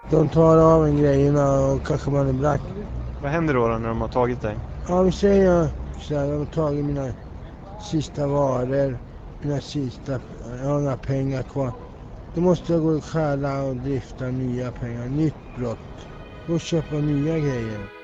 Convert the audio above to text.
De tar av en grejerna och kanske man är black. Vad händer då när de har tagit dig? Ja, vi säger så här, de har tagit mina sista varor, jag har några pengar kvar. Då måste jag gå och stjäla och drifta nya pengar, nytt brott. Gå och köpa nya grejer.